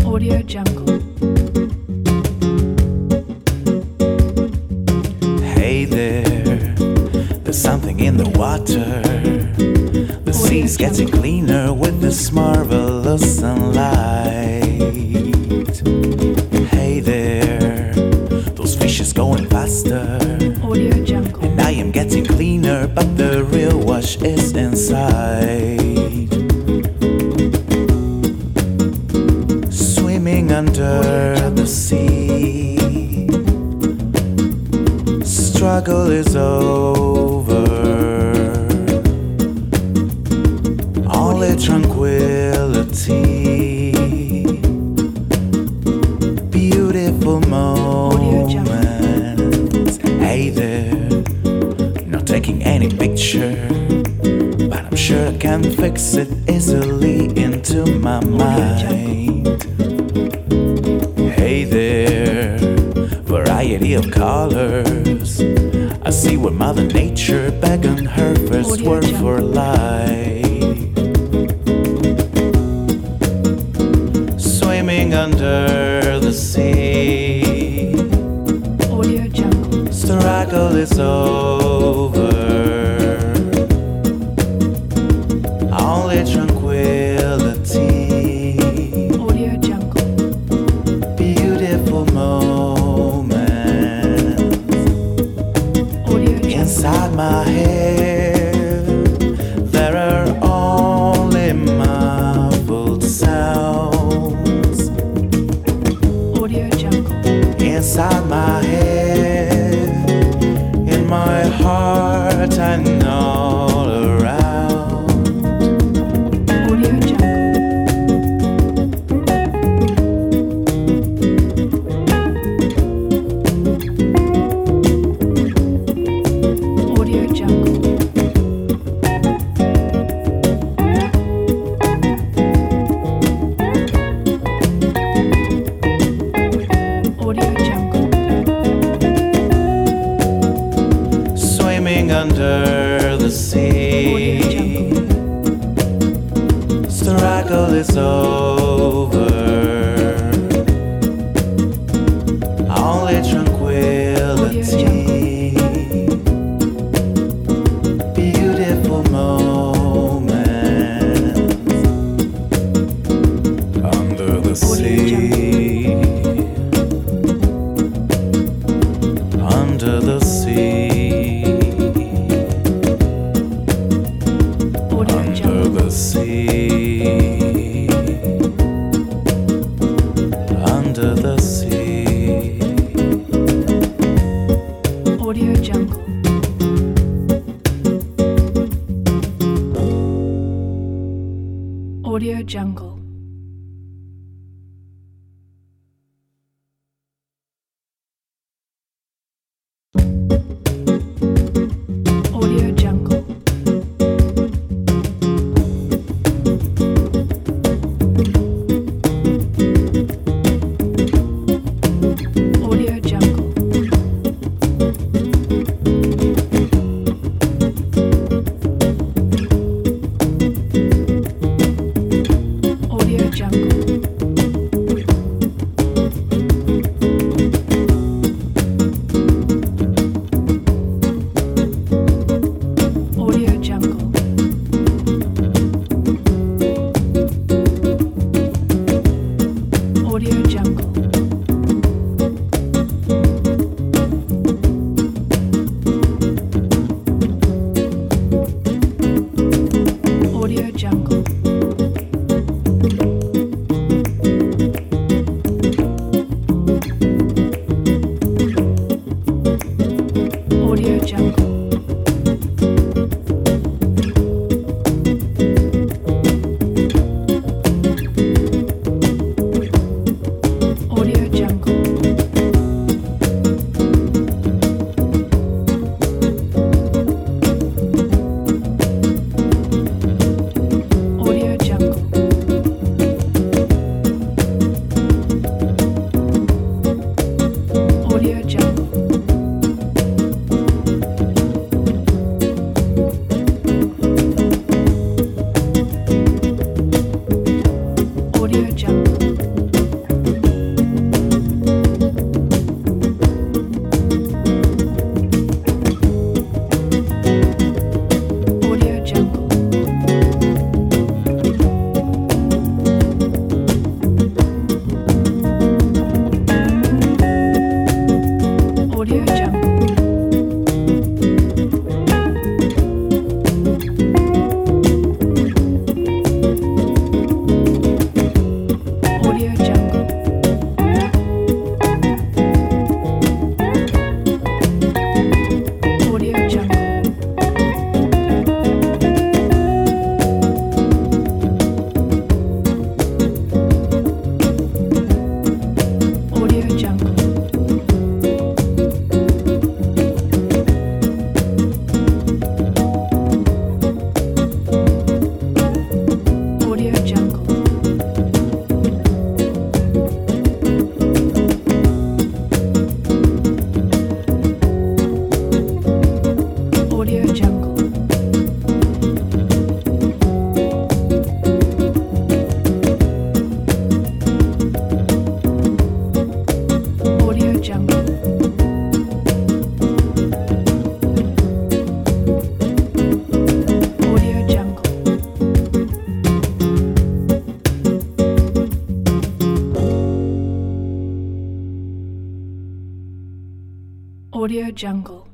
Audio Jungle. Hey there, there's something in the water. The sea's getting cleaner with this marvelous sunlight. Hey there, those fishes going faster. Audio Jungle. And I am getting cleaner, but the real wash is inside. Swimming under the sea. Struggle is over. Only tranquility. Beautiful moments. Hey there, not taking any picture, but I'm sure I can fix it easily into my mind. Hey there, variety of colors. I see where Mother Nature began her first word for life. Swimming under the sea. Audio Jungle. Struggle is over. Only tranquility. Audio Jungle. Beautiful moments. Audio Jungle. Inside my head, there are only muffled sounds. Audio Jungle. Inside my head, in my heart, I know all around. Audio Jungle. Audio Jungle. Audio Jungle. Swimming under the sea. Struggle is over. Only tranquility. Beautiful moments. Under the sea. Under the sea. Audio Under Jungle. the sea. Under the sea. Audio Jungle. Audio Jungle. Audio Jungle. Audio Jungle. Audio Jungle. Audio Jungle. Audio Jungle. Audio Jungle. Audio Jungle. Jungle. Audio Jungle. Audio Jungle.